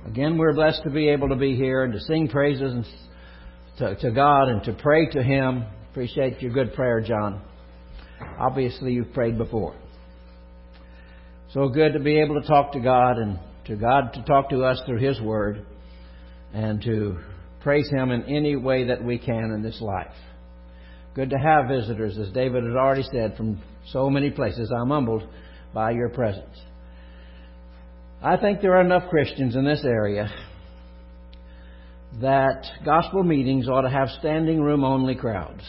Again, we're blessed to be able to be here and to sing praises to God and to pray to Him. Appreciate your good prayer, John. Obviously, you've prayed before. So good to be able to talk to God and to God to talk to us through His Word and to praise Him in any way that we can in this life. Good to have visitors, as David has already said, from so many places. I'm humbled by your presence. I think there are enough Christians in this area that gospel meetings ought to have standing room only crowds.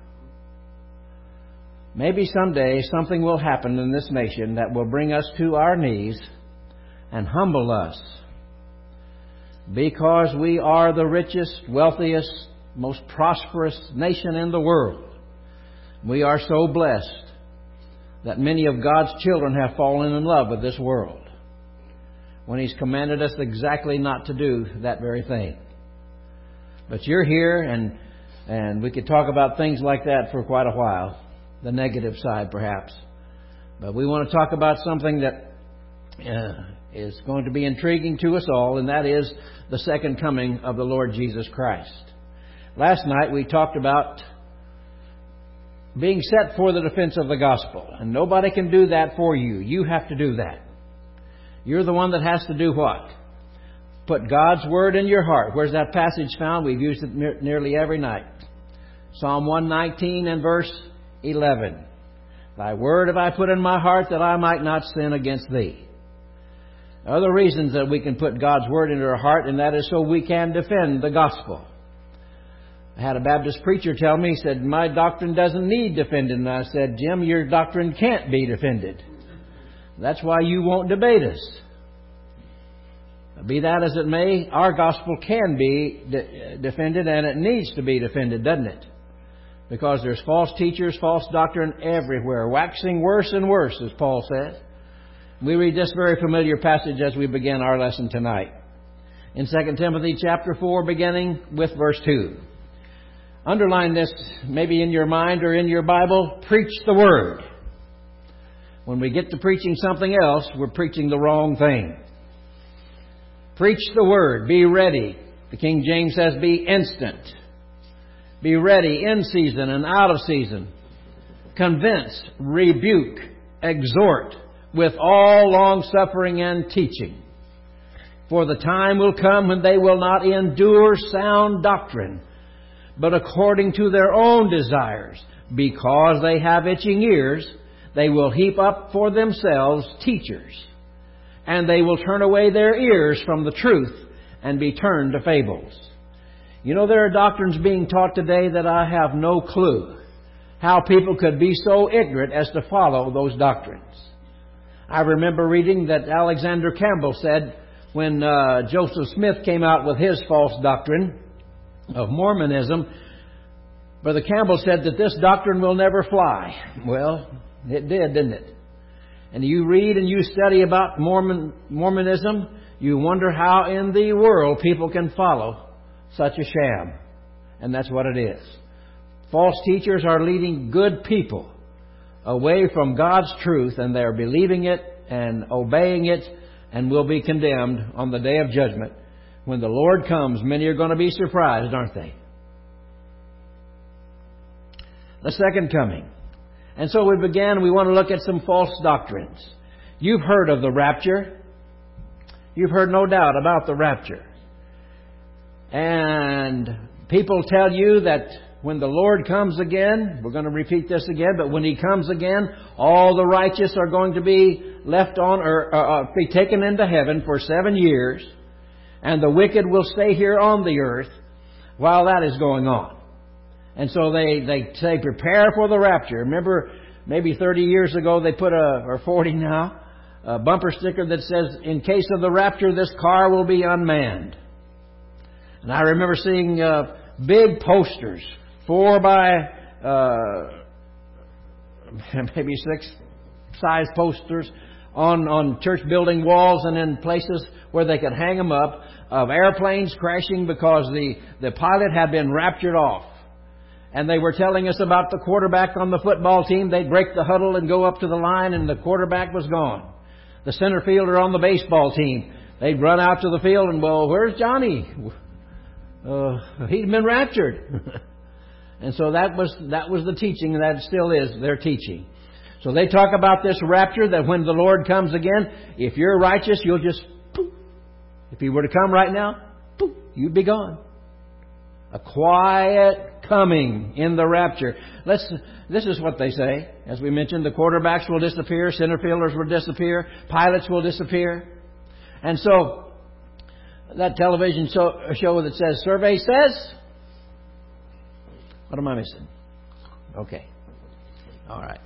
Maybe someday something will happen in this nation that will bring us to our knees and humble us, because we are the richest, wealthiest, most prosperous nation in the world. We are so blessed that many of God's children have fallen in love with this world, when He's commanded us exactly not to do that very thing. But you're here, and we could talk about things like that for quite a while, the negative side perhaps. But we want to talk about something that is going to be intriguing to us all, and that is the second coming of the Lord Jesus Christ. Last night we talked about being set for the defense of the gospel, and nobody can do that for you. You have to do that. You're the one that has to do what? Put God's Word in your heart. Where's that passage found? We've used it nearly every night. Psalm 119 and verse 11. Thy Word have I put in my heart, that I might not sin against Thee. Other reasons that we can put God's Word into our heart, and that is so we can defend the gospel. I had a Baptist preacher tell me, he said, my doctrine doesn't need defending. And I said, Jim, your doctrine can't be defended. That's why you won't debate us. Be that as it may, our gospel can be defended, and it needs to be defended, doesn't it? Because there's false teachers, false doctrine everywhere, waxing worse and worse, as Paul says. We read this very familiar passage as we begin our lesson tonight. In 2 Timothy chapter 4, beginning with verse 2. Underline this, maybe in your mind or in your Bible. Preach the Word. When we get to preaching something else, we're preaching the wrong thing. Preach the Word. Be ready. The King James says be instant. Be ready in season and out of season. Convince, rebuke, exhort with all long suffering and teaching. For the time will come when they will not endure sound doctrine, but according to their own desires, because they have itching ears, they will heap up for themselves teachers, and they will turn away their ears from the truth and be turned to fables. You know, there are doctrines being taught today that I have no clue how people could be so ignorant as to follow those doctrines. I remember reading that Alexander Campbell said when Joseph Smith came out with his false doctrine of Mormonism, Brother Campbell said that this doctrine will never fly. Well, it did, didn't it? And you read and you study about Mormonism, you wonder how in the world people can follow such a sham. And that's what it is. False teachers are leading good people away from God's truth, and they're believing it and obeying it, and will be condemned on the day of judgment. When the Lord comes, many are going to be surprised, aren't they? The second coming. And so we want to look at some false doctrines. You've heard of the rapture. You've heard no doubt about the rapture. And people tell you that when the Lord comes again, we're going to repeat this again, but when He comes again, all the righteous are going to be left on or be taken into heaven for 7 years, and the wicked will stay here on the earth while that is going on. And so they say, prepare for the rapture. Remember, maybe 30 years ago they put or 40 now, a bumper sticker that says, in case of the rapture, this car will be unmanned. And I remember seeing big posters, 4 by maybe 6 size posters on church building walls and in places where they could hang them up, of airplanes crashing because the pilot had been raptured off. And they were telling us about the quarterback on the football team. They'd break the huddle and go up to the line, and the quarterback was gone. The center fielder on the baseball team, They'd run out to the field and, well, where's Johnny? He'd been raptured. And so that was the teaching, and that still is their teaching. So they talk about this rapture, that when the Lord comes again, if you're righteous, you'll just poof. If He were to come right now, poof, you'd be gone. A quiet coming in the rapture. This is what they say. As we mentioned, the quarterbacks will disappear, center fielders will disappear, pilots will disappear. And so, that television show that says, survey says, what am I missing? Okay. All right.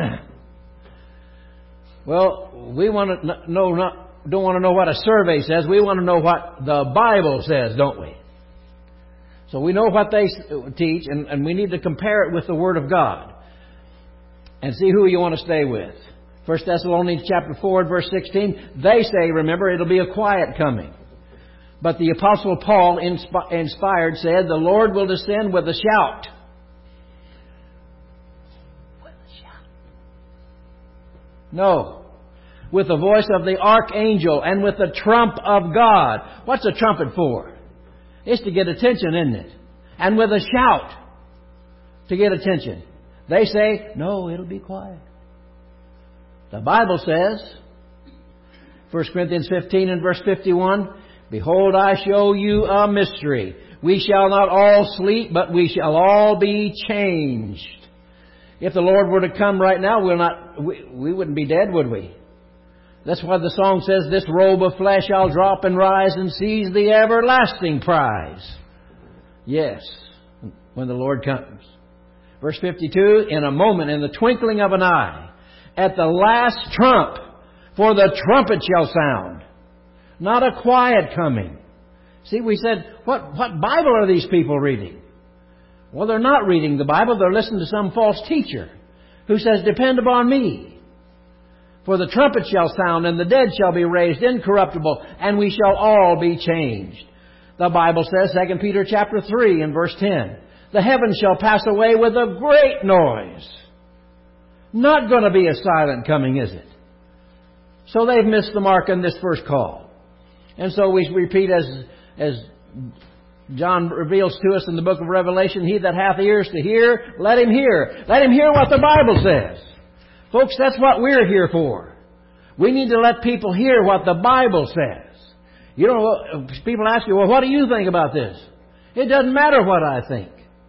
Well, we want to don't want to know what a survey says. We want to know what the Bible says, don't we? So we know what they teach, and we need to compare it with the Word of God and see who you want to stay with. 1 Thessalonians chapter 4 and verse 16, they say, remember, it'll be a quiet coming. But the Apostle Paul, inspired, said, the Lord will descend with a shout. With a shout? No. With the voice of the archangel and with the trump of God. What's a trumpet for? It's to get attention, isn't it? And with a shout to get attention. They say, no, it'll be quiet. The Bible says, 1 Corinthians 15 and verse 51, behold, I show you a mystery. We shall not all sleep, but we shall all be changed. If the Lord were to come right now, we wouldn't be dead, would we? That's why the song says, this robe of flesh I'll drop and rise and seize the everlasting prize. Yes, when the Lord comes. Verse 52, in a moment, in the twinkling of an eye, at the last trump, for the trumpet shall sound. Not a quiet coming. See, we said, what Bible are these people reading? Well, they're not reading the Bible. They're listening to some false teacher who says, depend upon me. For the trumpet shall sound, and the dead shall be raised incorruptible, and we shall all be changed. The Bible says, 2 Peter chapter 3 and verse 10, the heavens shall pass away with a great noise. Not going to be a silent coming, is it? So they've missed the mark on this first call. And so we repeat as John reveals to us in the book of Revelation, he that hath ears to hear, let him hear. Let him hear what the Bible says. Folks, that's what we're here for. We need to let people hear what the Bible says. You know, people ask you, well, what do you think about this? It doesn't matter what I think.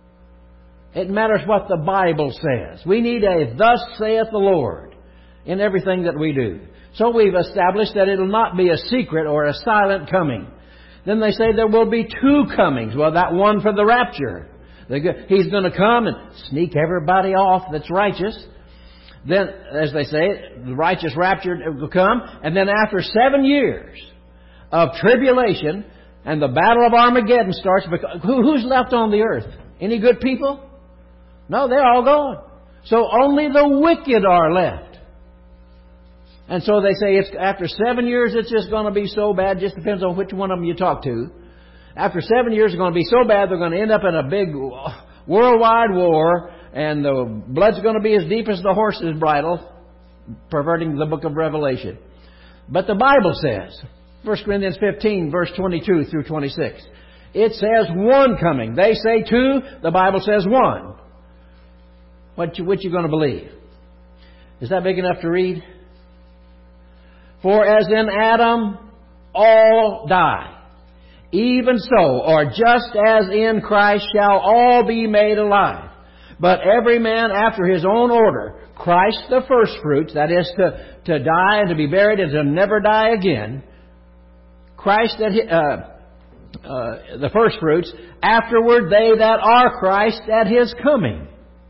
It matters what the Bible says. We need a thus saith the Lord in everything that we do. So we've established that it'll not be a secret or a silent coming. Then they say there will be two comings. Well, that one for the rapture. He's going to come and sneak everybody off that's righteous. Then, as they say, the righteous rapture will come. And then after 7 years of tribulation and the battle of Armageddon starts, who's left on the earth? Any good people? No, they're all gone. So only the wicked are left. And so they say it's after 7 years it's just going to be so bad. Just depends on which one of them you talk to. After 7 years it's going to be so bad they're going to end up in a big worldwide war, and the blood's going to be as deep as the horse's bridle, perverting the book of Revelation. But the Bible says, 1 Corinthians 15, verse 22 through 26, it says one coming. They say two, the Bible says one. Which you going to believe? Is that big enough to read? For as in Adam all die, even so, or just as in Christ shall all be made alive. But every man after his own order. Christ the firstfruits, that is to die and to be buried and to never die again. Christ the firstfruits. Afterward they that are Christ at His coming.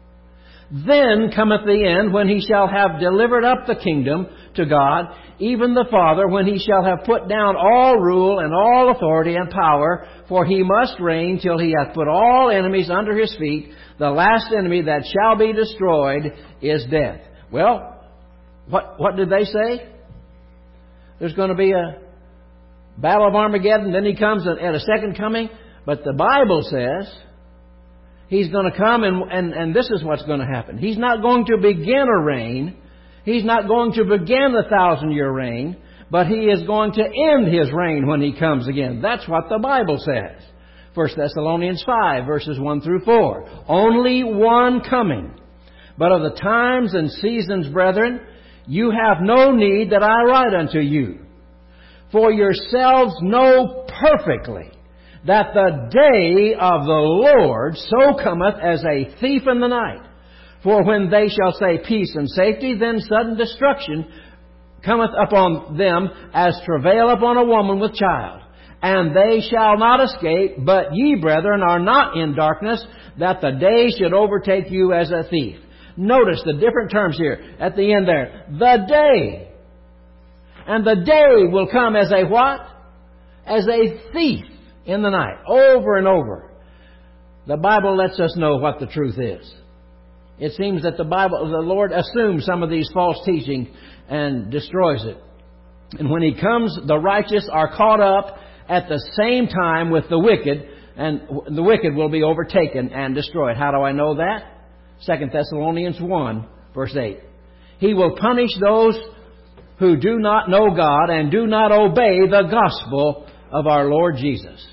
Then cometh the end, when He shall have delivered up the kingdom to God, even the Father, when He shall have put down all rule and all authority and power, for He must reign till He hath put all enemies under His feet. The last enemy that shall be destroyed is death. Well, what did they say? There's going to be a battle of Armageddon, then He comes at a second coming. But the Bible says He's going to come and this is what's going to happen. He's not going to begin a reign. He's not going to begin the 1,000-year reign. But He is going to end His reign when He comes again. That's what the Bible says. 1 Thessalonians 5, verses 1 through 4. Only one coming. But of the times and seasons, brethren, you have no need that I write unto you. For yourselves know perfectly that the day of the Lord so cometh as a thief in the night. For when they shall say peace and safety, then sudden destruction cometh upon them as travail upon a woman with child. And they shall not escape, but ye, brethren, are not in darkness, that the day should overtake you as a thief. Notice the different terms here at the end there. The day. And the day will come as a what? As a thief in the night. Over and over. The Bible lets us know what the truth is. It seems that the Lord assumes some of these false teaching and destroys it. And when He comes, the righteous are caught up at the same time with the wicked, and the wicked will be overtaken and destroyed. How do I know that? 2 Thessalonians 1, verse 8. He will punish those who do not know God and do not obey the gospel of our Lord Jesus.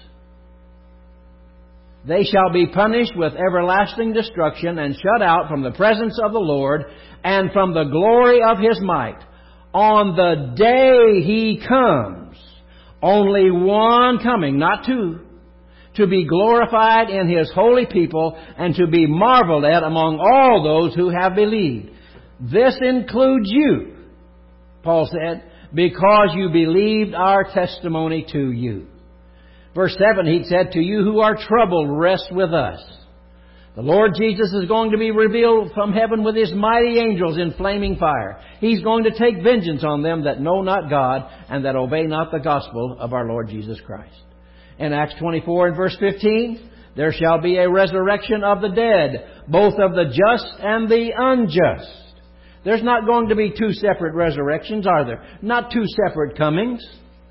They shall be punished with everlasting destruction and shut out from the presence of the Lord and from the glory of His might. On the day He comes, only one coming, not two, to be glorified in His holy people and to be marveled at among all those who have believed. This includes you, Paul said, because you believed our testimony to you. Verse 7, he said, to you who are troubled, rest with us. The Lord Jesus is going to be revealed from heaven with His mighty angels in flaming fire. He's going to take vengeance on them that know not God and that obey not the gospel of our Lord Jesus Christ. In Acts 24 and verse 15, there shall be a resurrection of the dead, both of the just and the unjust. There's not going to be two separate resurrections, are there? Not two separate comings.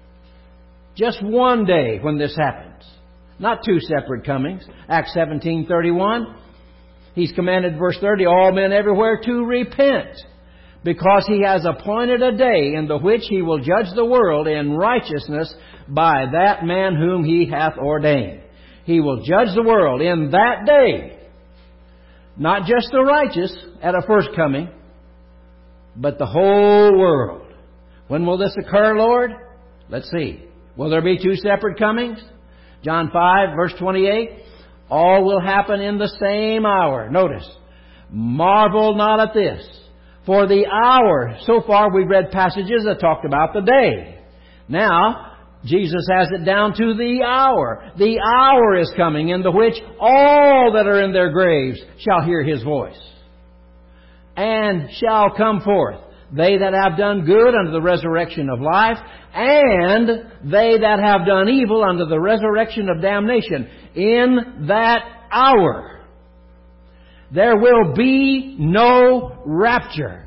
Just one day when this happens. Not two separate comings. Acts 17:31. He's commanded, verse 30, all men everywhere to repent, because He has appointed a day in the which He will judge the world in righteousness by that man whom He hath ordained. He will judge the world in that day. Not just the righteous at a first coming, but the whole world. When will this occur, Lord? Let's see. Will there be two separate comings? John 5, verse 28. All will happen in the same hour. Notice. Marvel not at this. For the hour. So far we've read passages that talked about the day. Now, Jesus has it down to the hour. The hour is coming in the which all that are in their graves shall hear His voice. And shall come forth. They that have done good unto the resurrection of life, and they that have done evil unto the resurrection of damnation. In that hour, there will be no rapture.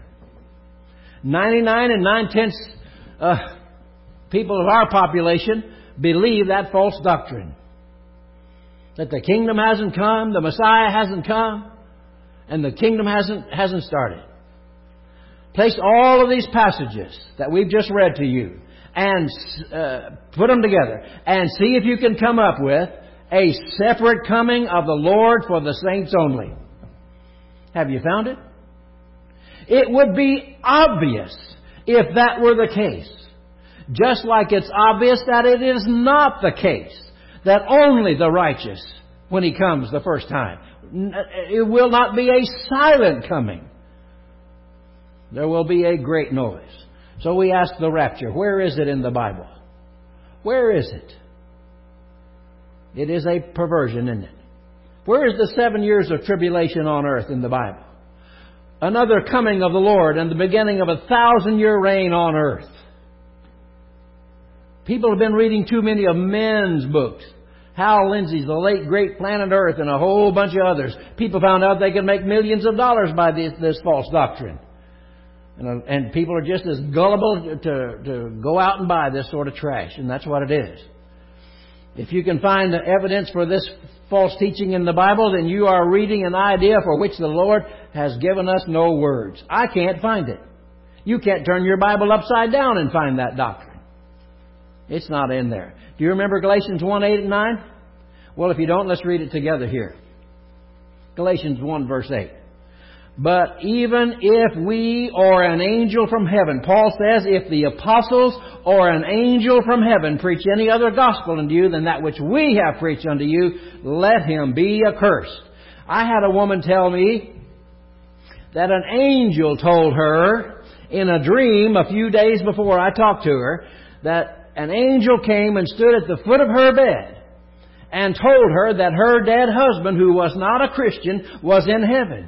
99 and 9/10 people of our population believe that false doctrine. That the kingdom hasn't come, the Messiah hasn't come, and the kingdom hasn't started. Place all of these passages that we've just read to you and put them together and see if you can come up with a separate coming of the Lord for the saints only. Have you found it? It would be obvious if that were the case. Just like it's obvious that it is not the case that only the righteous, when He comes the first time, it will not be a silent coming. There will be a great noise. So we ask the rapture. Where is it in the Bible? Where is it? It is a perversion, isn't it? Where is the 7 years of tribulation on earth in the Bible? Another coming of the Lord and the beginning of a 1,000-year reign on earth. People have been reading too many of men's books. Hal Lindsey's The Late Great Planet Earth and a whole bunch of others. People found out they could make millions of dollars by this false doctrine. And people are just as gullible to go out and buy this sort of trash. And that's what it is. If you can find the evidence for this false teaching in the Bible, then you are reading an idea for which the Lord has given us no words. I can't find it. You can't turn your Bible upside down and find that doctrine. It's not in there. Do you remember Galatians 1, 8 and 9? Well, if you don't, let's read it together here. Galatians 1, verse 8. But even if we or an angel from heaven, Paul says, if the apostles or an angel from heaven preach any other gospel unto you than that which we have preached unto you, let him be accursed. I had a woman tell me that an angel told her in a dream a few days before I talked to her that an angel came and stood at the foot of her bed and told her that her dead husband, who was not a Christian, was in heaven.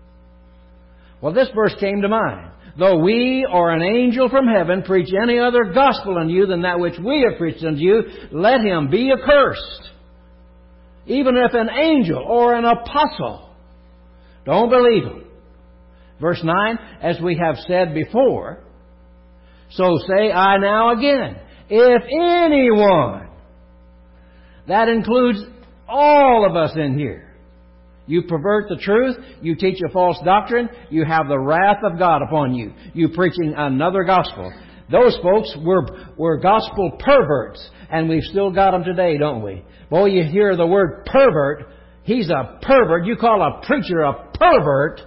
Well, this verse came to mind. Though we or an angel from heaven preach any other gospel unto you than that which we have preached unto you, let him be accursed. Even if an angel or an apostle, don't believe him. Verse 9, as we have said before, so say I now again, if anyone, that includes all of us in here, you pervert the truth, you teach a false doctrine, you have the wrath of God upon you. You preaching another gospel. Those folks were gospel perverts, and we've still got them today, don't we? Boy, you hear the word pervert. He's a pervert. You call a preacher a pervert.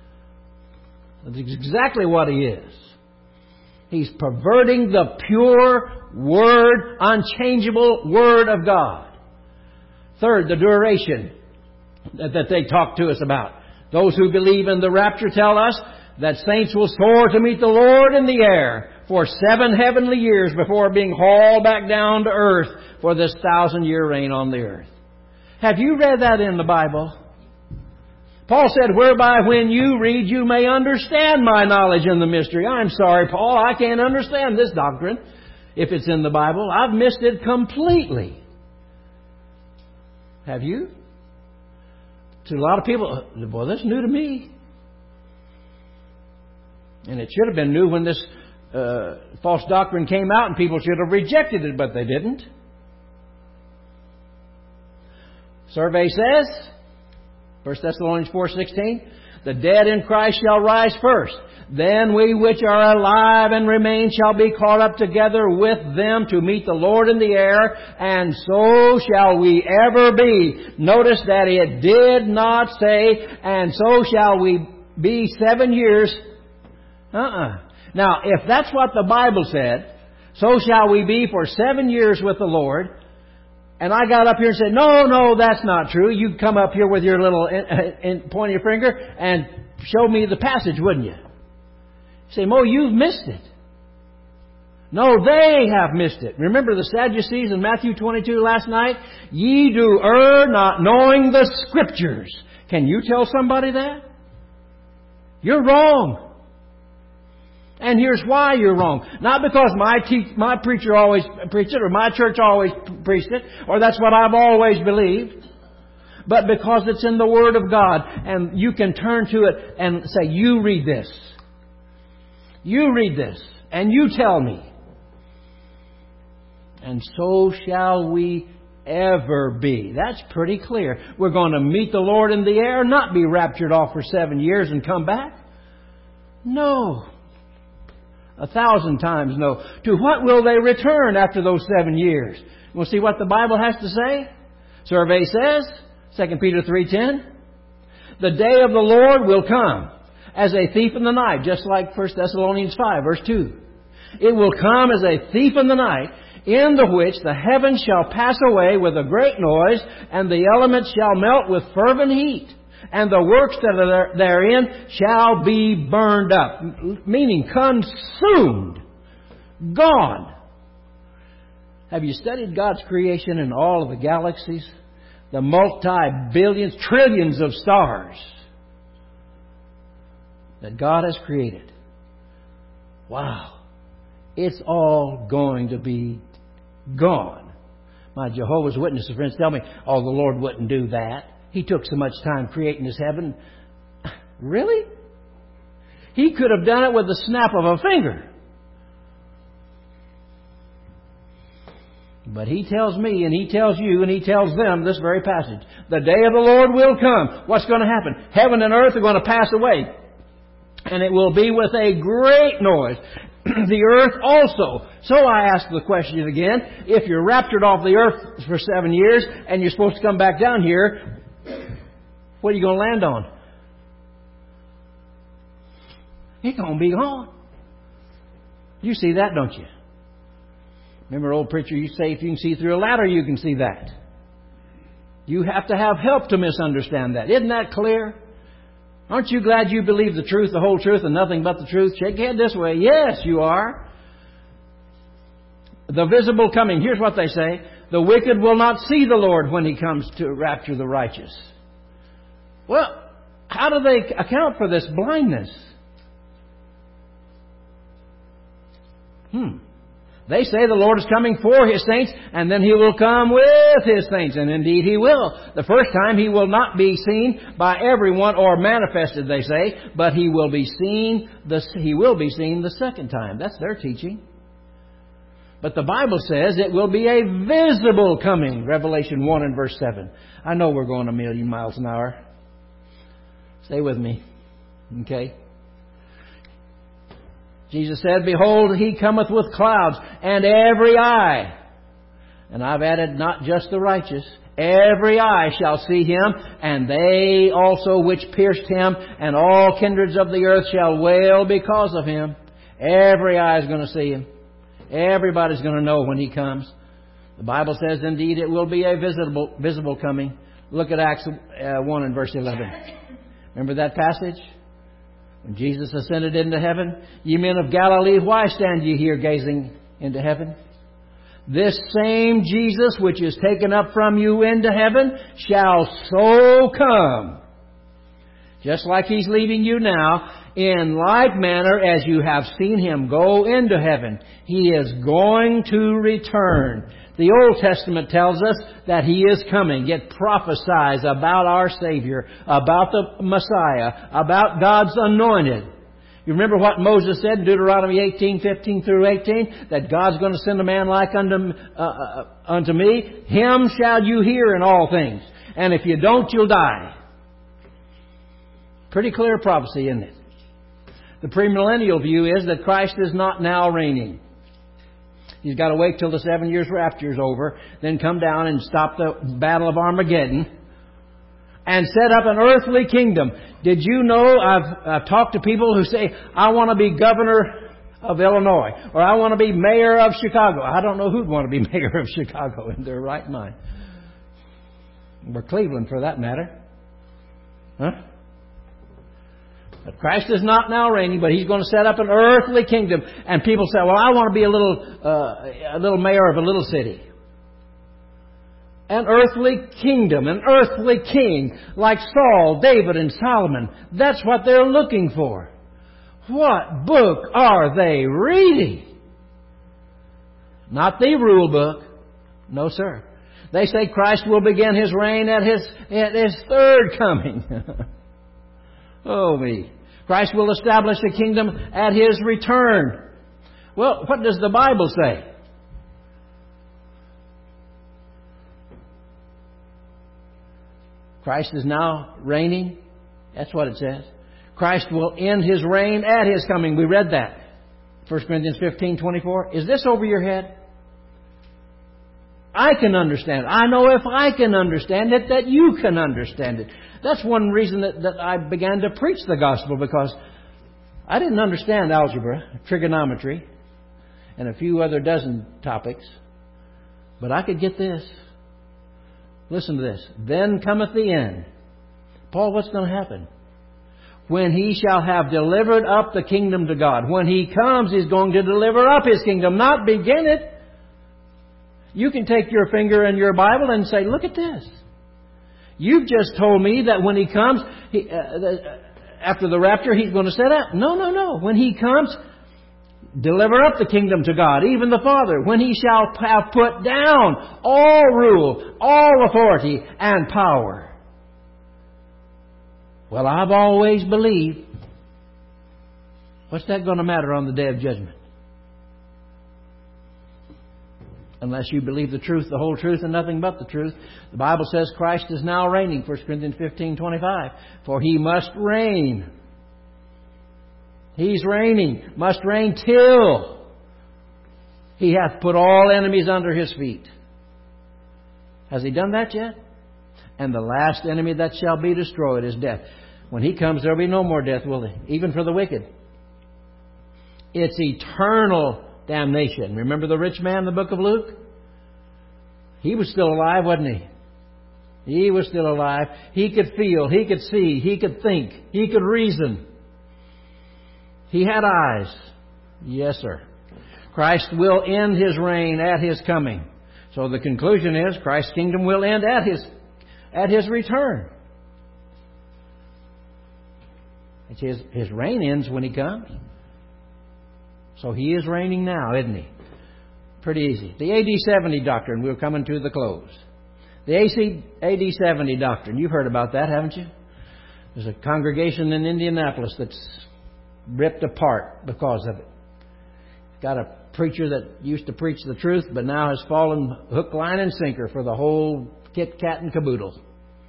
That's exactly what he is. He's perverting the pure Word, unchangeable Word of God. Third, the duration that they talk to us about. Those who believe in the rapture tell us that saints will soar to meet the Lord in the air for 7 heavenly years before being hauled back down to earth for this 1,000-year reign on the earth. Have you read that in the Bible? Paul said, whereby when you read you may understand my knowledge in the mystery. I'm sorry, Paul, I can't understand this doctrine if it's in the Bible. I've missed it completely. Have you? To a lot of people, well, that's new to me. And it should have been new when this false doctrine came out, and people should have rejected it, but they didn't. Survey says, 1 Thessalonians 4:16, the dead in Christ shall rise first. Then we which are alive and remain shall be caught up together with them to meet the Lord in the air, and so shall we ever be. Notice that it did not say, and so shall we be 7 years. Now, if that's what the Bible said, so shall we be for 7 years with the Lord, and I got up here and said, no, that's not true. You'd come up here with your little point of your finger and show me the passage, wouldn't you? Say, Mo, you've missed it. No, they have missed it. Remember the Sadducees in Matthew 22 last night? Ye do err, not knowing the Scriptures. Can you tell somebody that? You're wrong. And here's why you're wrong. Not because my preacher always preached it, or my church always preached it, or that's what I've always believed, but because it's in the Word of God, and you can turn to it and say, you read this. You read this, and you tell me. And so shall we ever be. That's pretty clear. We're going to meet the Lord in the air, not be raptured off for 7 years and come back. No. 1,000 times no. To what will they return after those 7 years? We'll see what the Bible has to say. Survey says, 2 Peter 3:10, the day of the Lord will come as a thief in the night, just like 1 Thessalonians 5, verse 2. It will come as a thief in the night, in the which the heavens shall pass away with a great noise, and the elements shall melt with fervent heat, and the works that are therein shall be burned up, meaning consumed, gone. Have you studied God's creation in all of the galaxies? The multi-billions, trillions of stars that God has created. Wow. It's all going to be gone. My Jehovah's Witness friends tell me, oh, the Lord wouldn't do that. He took so much time creating His heaven. Really? He could have done it with the snap of a finger. But He tells me, and He tells you, and He tells them this very passage. The day of the Lord will come. What's going to happen? Heaven and earth are going to pass away. and it will be with a great noise. The earth also. So I ask the question again, if you're raptured off the earth for 7 years and you're supposed to come back down here, what are you going to land on? It's going to be gone. You see that, don't you? Remember, old preacher, you say if you can see through a ladder, you can see that. You have to have help to misunderstand that. Isn't that clear? Aren't you glad you believe the truth, the whole truth, and nothing but the truth? Shake your head this way. Yes, you are. The visible coming. Here's what they say. The wicked will not see the Lord when He comes to rapture the righteous. Well, how do they account for this blindness? They say the Lord is coming for His saints, and then He will come with His saints. And indeed He will. The first time He will not be seen by everyone or manifested, they say, but He will be seen the second time. That's their teaching. But the Bible says it will be a visible coming. Revelation 1 and verse 7. I know we're going 1,000,000 miles an hour. Stay with me. Okay? Jesus said, Behold, He cometh with clouds, and every eye, and I've added not just the righteous, every eye shall see Him, and they also which pierced Him, and all kindreds of the earth shall wail because of Him. Every eye is going to see Him. Everybody's going to know when He comes. The Bible says, indeed, it will be a visible coming. Look at Acts 1 and verse 11. Remember that passage? When Jesus ascended into heaven, ye men of Galilee, why stand ye here gazing into heaven? This same Jesus which is taken up from you into heaven shall so come. Just like He's leaving you now, in like manner as you have seen Him go into heaven, He is going to return. The Old Testament tells us that He is coming. It prophesies about our Savior, about the Messiah, about God's anointed. You remember what Moses said in Deuteronomy 18:15 through 18? That God's going to send a man like unto me. Him shall you hear in all things. And if you don't, you'll die. Pretty clear prophecy, isn't it? The premillennial view is that Christ is not now reigning. He's got to wait till the 7 years rapture is over, then come down and stop the battle of Armageddon and set up an earthly kingdom. Did you know I've talked to people who say, I want to be governor of Illinois, or I want to be mayor of Chicago. I don't know who'd want to be mayor of Chicago in their right mind. Or Cleveland for that matter. Huh? But Christ is not now reigning, but He's going to set up an earthly kingdom. And people say, well, I want to be a little mayor of a little city. An earthly kingdom, an earthly king, like Saul, David, and Solomon. That's what they're looking for. What book are they reading? Not the rule book. No, sir. They say Christ will begin His reign at His third coming. Oh, me. Christ will establish a kingdom at His return. Well, what does the Bible say? Christ is now reigning. That's what it says. Christ will end His reign at His coming. We read that. 1 Corinthians 15:24. Is this over your head? I can understand it. I know if I can understand it, that you can understand it. That's one reason that I began to preach the gospel, because I didn't understand algebra, trigonometry, and a few other dozen topics. But I could get this. Listen to this. Then cometh the end. Paul, what's going to happen? When He shall have delivered up the kingdom to God. When He comes, He's going to deliver up His kingdom, not begin it. You can take your finger in your Bible and say, look at this. You've just told me that when He comes, after the rapture, He's going to set up. No. When He comes, deliver up the kingdom to God, even the Father. When He shall have put down all rule, all authority, and power. Well, I've always believed. What's that going to matter on the day of judgment? Unless you believe the truth, the whole truth, and nothing but the truth. The Bible says Christ is now reigning, 1 Corinthians 15:25. For He must reign. He's reigning, must reign till He hath put all enemies under His feet. Has He done that yet? And the last enemy that shall be destroyed is death. When He comes, there will be no more death, will there? Even for the wicked. It's eternal damnation. Remember the rich man in the book of Luke? He was still alive, wasn't he? He was still alive. He could feel, he could see, he could think, he could reason. He had eyes. Yes, sir. Christ will end His reign at His coming. So the conclusion is Christ's kingdom will end at His return. His reign ends when He comes. So He is reigning now, isn't He? Pretty easy. The AD 70 doctrine, we're coming to the close. The AD 70 doctrine, you've heard about that, haven't you? There's a congregation in Indianapolis that's ripped apart because of it. Got a preacher that used to preach the truth, but now has fallen hook, line, and sinker for the whole kit, kat, and caboodle.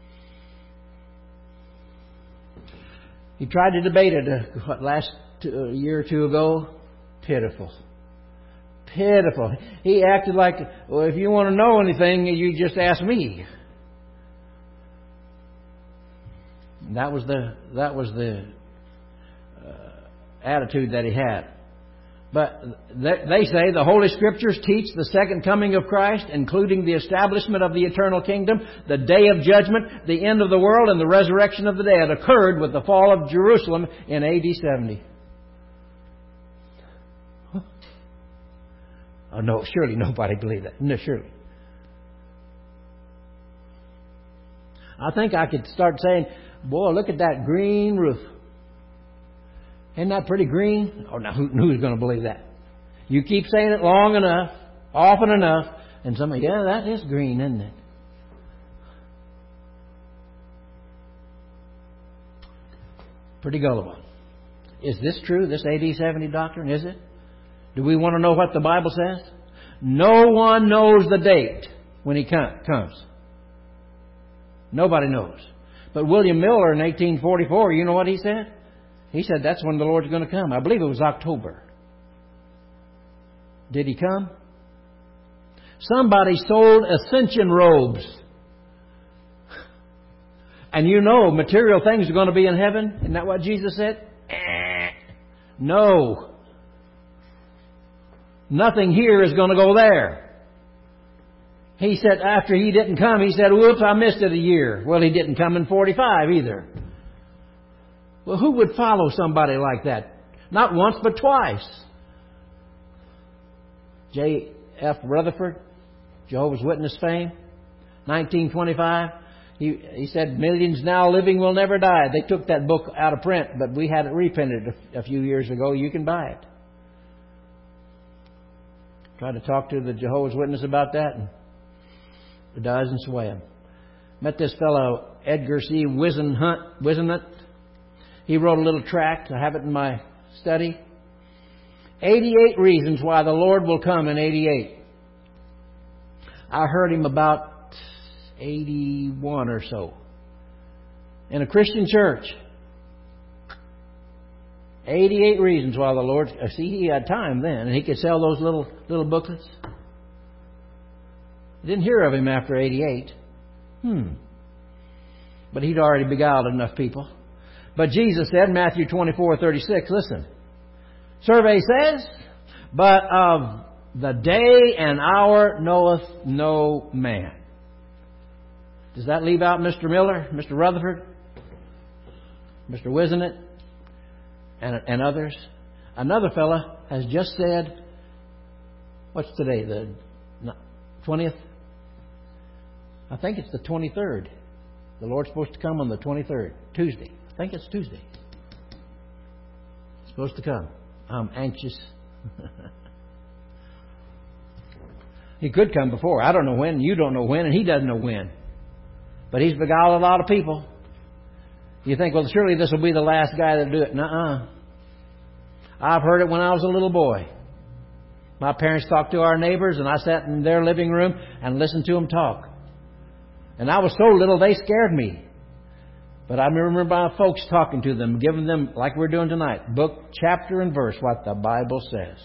He tried to debate it a year or two ago. Pitiful. Pitiful. He acted like, well, if you want to know anything, you just ask me. That was the attitude that he had. But they say the Holy Scriptures teach the second coming of Christ, including the establishment of the eternal kingdom, the day of judgment, the end of the world, and the resurrection of the dead occurred with the fall of Jerusalem in AD 70. Oh, no, surely nobody believed that. No, surely. I think I could start saying, boy, look at that green roof. Isn't that pretty green? Oh, now who's going to believe that? You keep saying it long enough, often enough, and somebody, yeah, that is green, isn't it? Pretty gullible. Is this true, this AD 70 doctrine? Is it? Do we want to know what the Bible says? No one knows the date when He comes. Nobody knows. But William Miller in 1844, you know what he said? He said that's when the Lord's going to come. I believe it was October. Did He come? Somebody sold ascension robes. And you know material things are going to be in heaven. Isn't that what Jesus said? No. Nothing here is going to go there. He said after He didn't come, He said, whoops, I missed it a year. Well, He didn't come in 45 either. Well, who would follow somebody like that? Not once, but twice. J.F. Rutherford, Jehovah's Witness fame, 1925. He said, millions now living will never die. They took that book out of print, but we had it reprinted a few years ago. You can buy it. Tried to talk to the Jehovah's Witness about that, and it doesn't sway him. Met this fellow, Edgar C. Whisenant. He wrote a little tract. I have it in my study. 88 reasons why the Lord will come in 88. I heard him about 81 or so in a Christian church. 88 reasons why the Lord... See, he had time then, and he could sell those little booklets. Didn't hear of him after 88. But he'd already beguiled enough people. But Jesus said, Matthew 24:36, listen. Survey says, but of the day and hour knoweth no man. Does that leave out Mr. Miller, Mr. Rutherford, Mr. Whisenant, and others? Another fella has just said, what's today, the 20th? I think it's the 23rd. The Lord's supposed to come on the 23rd, Tuesday. I think it's Tuesday. It's supposed to come. I'm anxious. He could come before. I don't know when. You don't know when. And He doesn't know when. But He's beguiled a lot of people. You think, well, surely this will be the last guy that'll do it. Nuh-uh. I've heard it when I was a little boy. My parents talked to our neighbors, and I sat in their living room and listened to them talk. And I was so little, they scared me. But I remember my folks talking to them, giving them, like we're doing tonight, book, chapter, and verse, what the Bible says.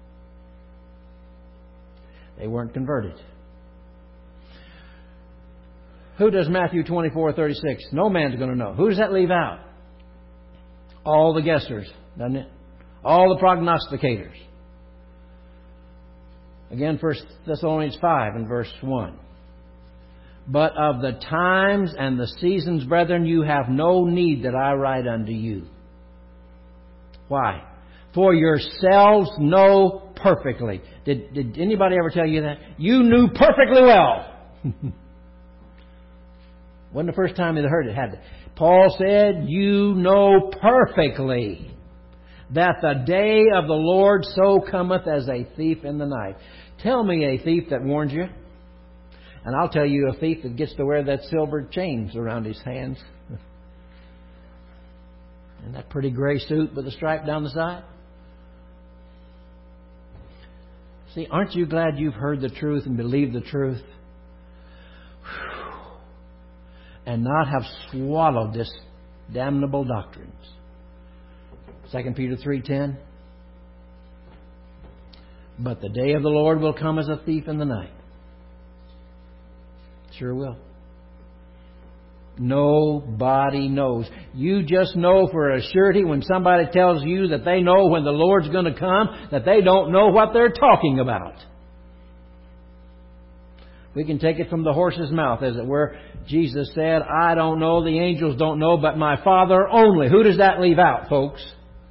They weren't converted. Who does Matthew 24:36? No man's going to know. Who does that leave out? All the guessers, doesn't it? All the prognosticators. Again, 1 Thessalonians 5 and verse 1. But of the times and the seasons, brethren, you have no need that I write unto you. Why? For yourselves know perfectly. Did anybody ever tell you that? You knew perfectly well. Wasn't the first time they heard it, had they? Paul said, you know perfectly that the day of the Lord so cometh as a thief in the night. Tell me a thief that warns you. And I'll tell you a thief that gets to wear that silver chains around his hands. And that pretty gray suit with a stripe down the side. See, aren't you glad you've heard the truth and believed the truth? And not have swallowed this damnable doctrines. 2 Peter 3:10. But the day of the Lord will come as a thief in the night. Sure will. Nobody knows. You just know for a surety when somebody tells you that they know when the Lord's going to come, that they don't know what they're talking about. We can take it from the horse's mouth, as it were. Jesus said, I don't know, the angels don't know, but my Father only. Who does that leave out, folks?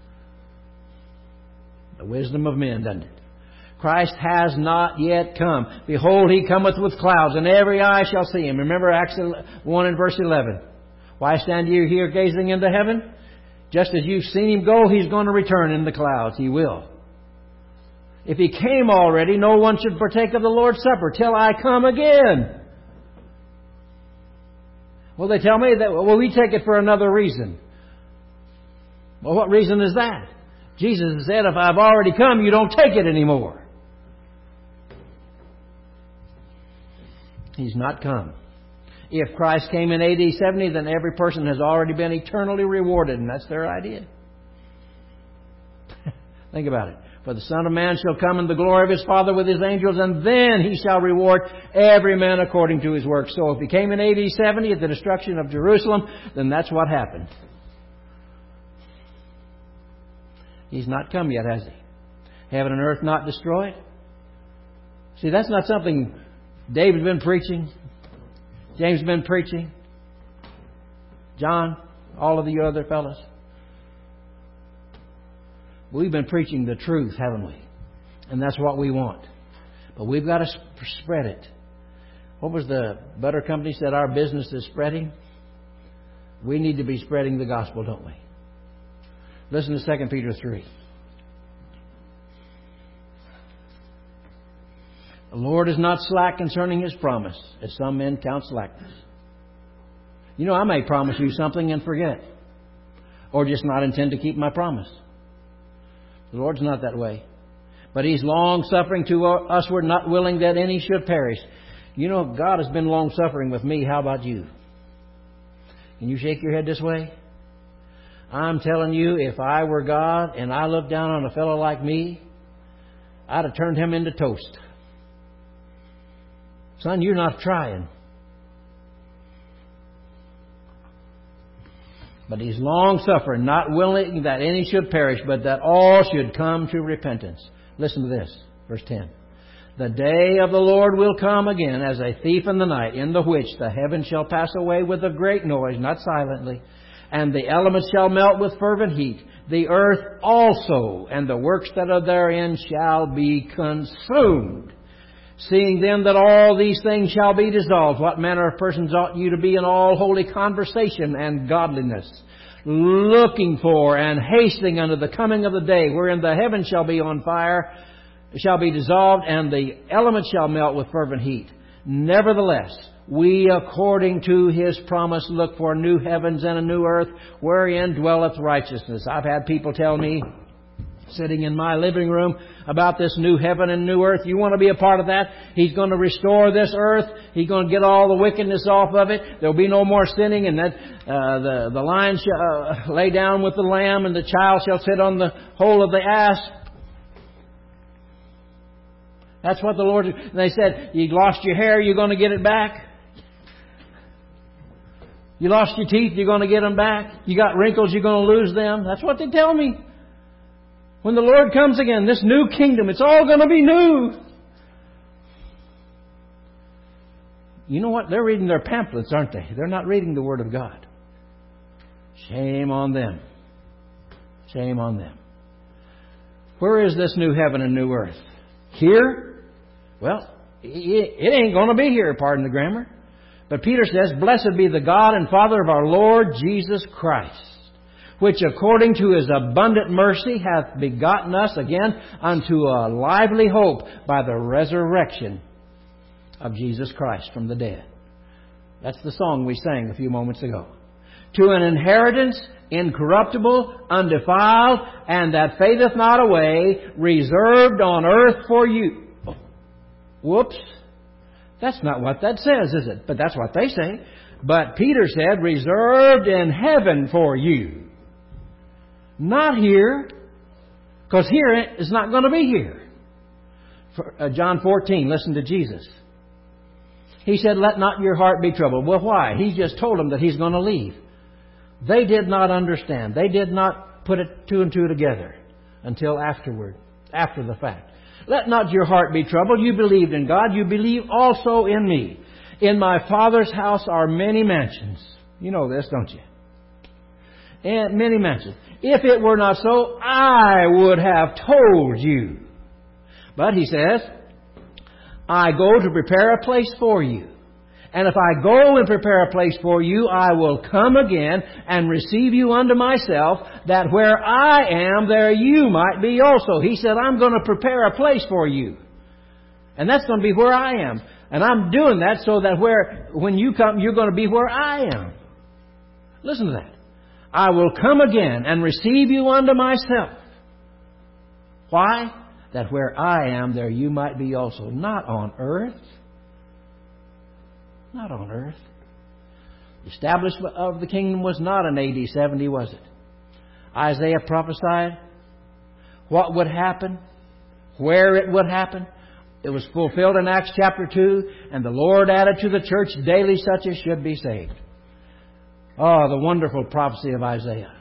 The wisdom of men, doesn't it? Christ has not yet come. Behold, He cometh with clouds, and every eye shall see Him. Remember Acts 1 and verse 11. Why stand you here gazing into heaven? Just as you've seen Him go, He's going to return in the clouds. He will. If He came already, no one should partake of the Lord's Supper till I come again. Well, they tell me that, well, we take it for another reason. Well, what reason is that? Jesus said, if I've already come, you don't take it anymore. He's not come. If Christ came in AD 70, then every person has already been eternally rewarded, and that's their idea. Think about it. For the Son of Man shall come in the glory of His Father with His angels, and then He shall reward every man according to his work. So if He came in AD 70 at the destruction of Jerusalem, then that's what happened. He's not come yet, has He? Heaven and earth not destroyed? See, that's not something David's been preaching. James has been preaching. John, all of you other fellas. We've been preaching the truth, haven't we? And that's what we want. But we've got to spread it. What was the butter company said? Our business is spreading. We need to be spreading the gospel, don't we? Listen to 2 Peter 3. The Lord is not slack concerning His promise, as some men count slackness. You know, I may promise you something and forget. Or just not intend to keep my promise. The Lord's not that way. But He's long-suffering to us. We're not willing that any should perish. You know, God has been long-suffering with me. How about you? Can you shake your head this way? I'm telling you, if I were God and I looked down on a fellow like me, I'd have turned him into toast. Son, you're not trying. But He's long-suffering, not willing that any should perish, but that all should come to repentance. Listen to this, verse 10. The day of the Lord will come again as a thief in the night, in the which the heavens shall pass away with a great noise, not silently, and the elements shall melt with fervent heat. The earth also, and the works that are therein, shall be consumed. Seeing then that all these things shall be dissolved, what manner of persons ought you to be in all holy conversation and godliness, looking for and hastening unto the coming of the day, wherein the heavens shall be on fire, shall be dissolved, and the elements shall melt with fervent heat. Nevertheless, we, according to His promise, look for new heavens and a new earth, wherein dwelleth righteousness. I've had people tell me, sitting in my living room, about this new heaven and new earth? You want to be a part of that? He's going to restore this earth. He's going to get all the wickedness off of it. There will be no more sinning, and that the lion shall lay down with the lamb, and the child shall sit on the hole of the ass. That's what the Lord... They said, you lost your hair, you're going to get it back. You lost your teeth, you're going to get them back. You got wrinkles, you're going to lose them. That's what they tell me. When the Lord comes again, this new kingdom, it's all going to be new. You know what? They're reading their pamphlets, aren't they? They're not reading the Word of God. Shame on them. Shame on them. Where is this new heaven and new earth? Here? Well, it ain't going to be here, pardon the grammar. But Peter says, Blessed be the God and Father of our Lord Jesus Christ, which according to His abundant mercy hath begotten us again unto a lively hope by the resurrection of Jesus Christ from the dead. That's the song we sang a few moments ago. To an inheritance incorruptible, undefiled, and that fadeth not away, reserved on earth for you. Whoops. That's not what that says, is it? But that's what they say. But Peter said, reserved in heaven for you. Not here. Because here is not going to be here. John 14, listen to Jesus. He said, let not your heart be troubled. Well, why? He just told them that He's going to leave. They did not understand. They did not put it two and two together until afterward, after the fact. Let not your heart be troubled. You believed in God. You believe also in me. In my Father's house are many mansions. You know this, don't you? And many mansions. If it were not so, I would have told you. But He says, I go to prepare a place for you. And if I go and prepare a place for you, I will come again and receive you unto myself, that where I am, there you might be also. He said, I'm going to prepare a place for you. And that's going to be where I am. And I'm doing that so that when you come, you're going to be where I am. Listen to that. I will come again and receive you unto myself. Why? That where I am, there you might be also. Not on earth. Not on earth. The establishment of the kingdom was not in AD 70, was it? Isaiah prophesied what would happen, where it would happen. It was fulfilled in Acts chapter 2, and the Lord added to the church daily such as should be saved. Oh, the wonderful prophecy of Isaiah.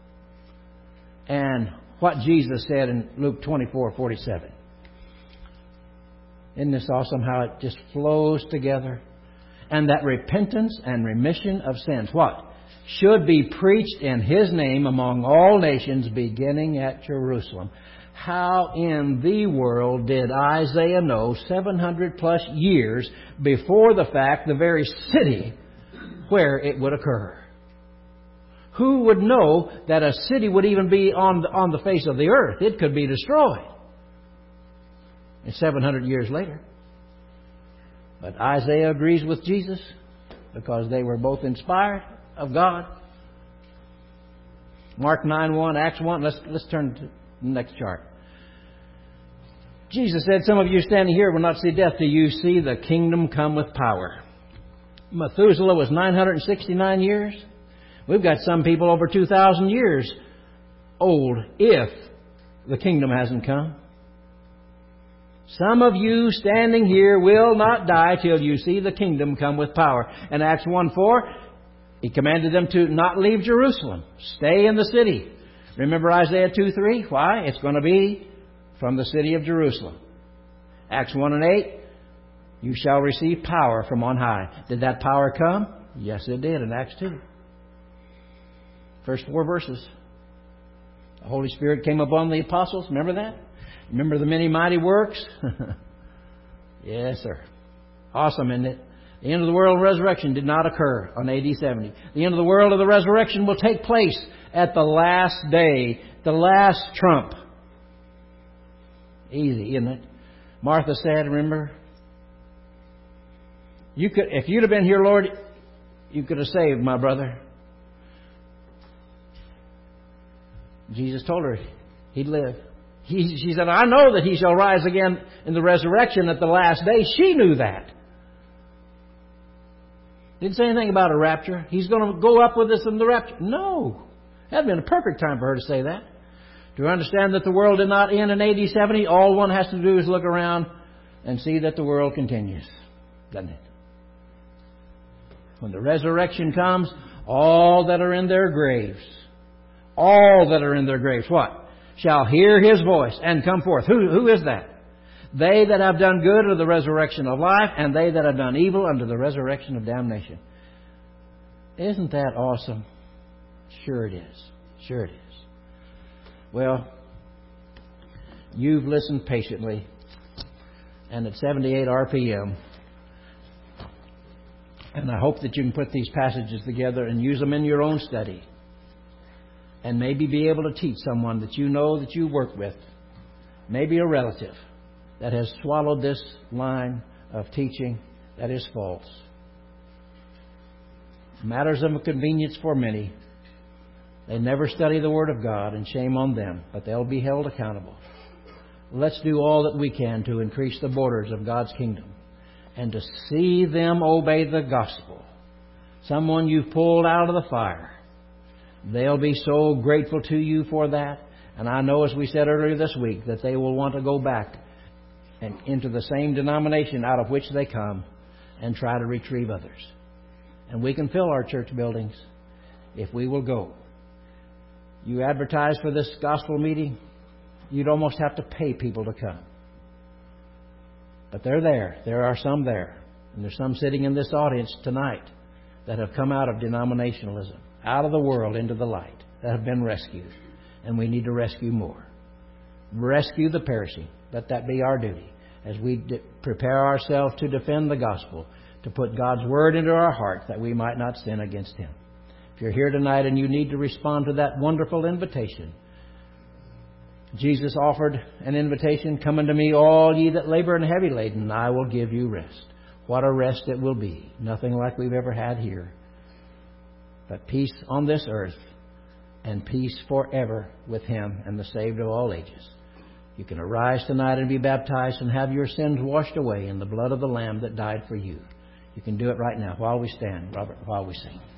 And what Jesus said in Luke 24:47. Isn't this awesome how it just flows together? And that repentance and remission of sins, what? Should be preached in His name among all nations, beginning at Jerusalem. How in the world did Isaiah know 700 plus years before the fact the very city where it would occur? Who would know that a city would even be on the face of the earth? It could be destroyed. And 700 years later. But Isaiah agrees with Jesus because they were both inspired of God. Mark 9:1, Acts 1. Let's turn to the next chart. Jesus said, some of you standing here will not see death till you see the kingdom come with power. Methuselah was 969 years. We've got some people over 2,000 years old if the kingdom hasn't come. Some of you standing here will not die till you see the kingdom come with power. In Acts 1:4, He commanded them to not leave Jerusalem. Stay in the city. Remember Isaiah 2:3? Why? It's going to be from the city of Jerusalem. Acts 1:8, you shall receive power from on high. Did that power come? Yes, it did in Acts 2. First 4 verses. The Holy Spirit came upon the apostles. Remember that? Remember the many mighty works? Yes, sir. Awesome, isn't it? The end of the world resurrection did not occur on AD 70. The end of the world of the resurrection will take place at the last day, the last trump. Easy, isn't it? Martha said, remember, if you'd have been here, Lord, you could have saved my brother. Jesus told her he'd live. She said, I know that He shall rise again in the resurrection at the last day. She knew that. Didn't say anything about a rapture. He's going to go up with us in the rapture. No. That would have been a perfect time for her to say that. To understand that the world did not end in AD 70, all one has to do is look around and see that the world continues. Doesn't it? When the resurrection comes, all that are in their graves, what? Shall hear His voice and come forth. Who is that? They that have done good unto the resurrection of life, and they that have done evil unto the resurrection of damnation. Isn't that awesome? Sure it is. Sure it is. Well, you've listened patiently, and at 78 RPM, and I hope that you can put these passages together and use them in your own study, and maybe be able to teach someone that you know that you work with, maybe a relative, that has swallowed this line of teaching that is false. Matters of convenience for many. They never study the Word of God, and shame on them, but they'll be held accountable. Let's do all that we can to increase the borders of God's kingdom and to see them obey the gospel. Someone you've pulled out of the fire. They'll be so grateful to you for that. And I know, as we said earlier this week, that they will want to go back and into the same denomination out of which they come and try to retrieve others. And we can fill our church buildings if we will go. You advertise for this gospel meeting, you'd almost have to pay people to come. But they're there. There are some there. And there's some sitting in this audience tonight that have come out of denominationalism, out of the world into the light, that have been rescued. And we need to rescue more. Rescue the perishing. Let that be our duty as we prepare ourselves to defend the gospel, to put God's Word into our hearts that we might not sin against Him. If you're here tonight and you need to respond to that wonderful invitation, Jesus offered an invitation, come unto me all ye that labor and heavy laden, and I will give you rest. What a rest it will be. Nothing like we've ever had here. But peace on this earth and peace forever with Him and the saved of all ages. You can arise tonight and be baptized and have your sins washed away in the blood of the Lamb that died for you. You can do it right now while we stand, Robert, while we sing.